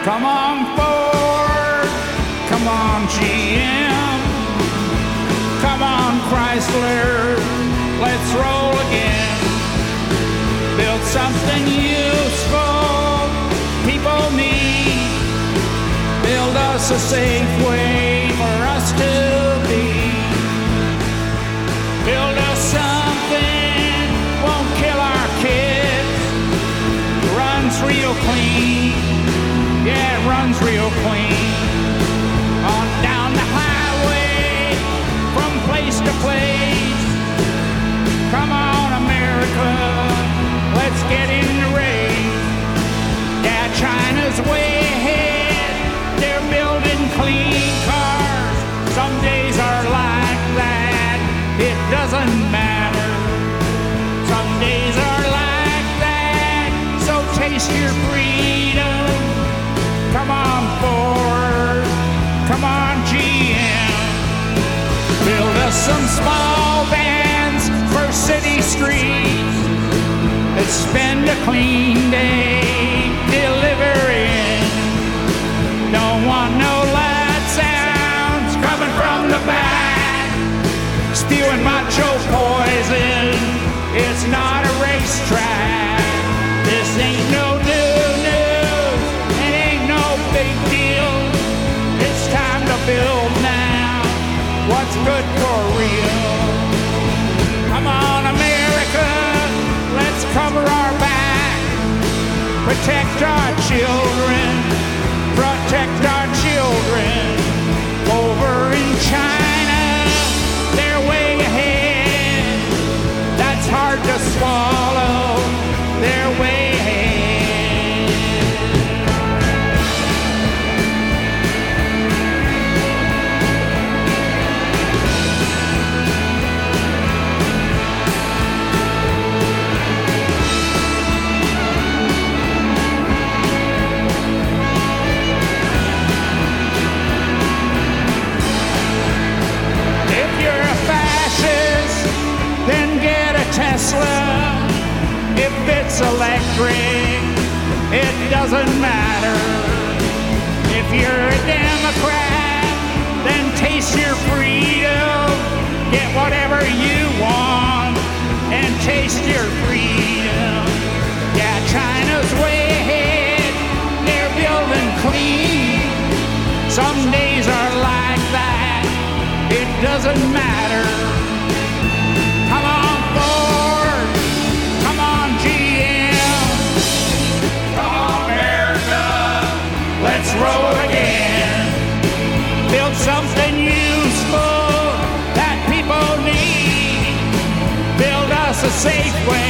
Come on Ford, come on GM, come on Chrysler, let's roll again. Build something useful people need. Build us a safe way for us to be. Build us something, won't kill our kids. Runs real clean, yeah, it runs real clean. On down the highway, from place to place. Come on, America, let's get in the race. Yeah, China's way ahead, they're building clean cars. Some days are like that, it doesn't matter. Some days are like that, so taste your freedom. Come on Ford, come on GM. Build us some small vans for city streets. Let's spend a clean day delivering. Don't want no loud sounds coming from the back. Spewing macho poison, it's not a racetrack. This ain't no new news, it ain't no big deal. It's time to build now what's good for real. Come on America, let's cover our back. Protect our children, protect our children. Over in China, they're way ahead. That's hard to swallow, they're way ahead. Then get a Tesla. If it's electric, it doesn't matter. If you're a Democrat, then taste your freedom. Get whatever you want and taste your freedom. Yeah, China's way ahead, they're building clean. Some days are like that, it doesn't matter. Come on Ford, come on GM, come on America, let's roll again. Build something useful that people need. Build us a safe way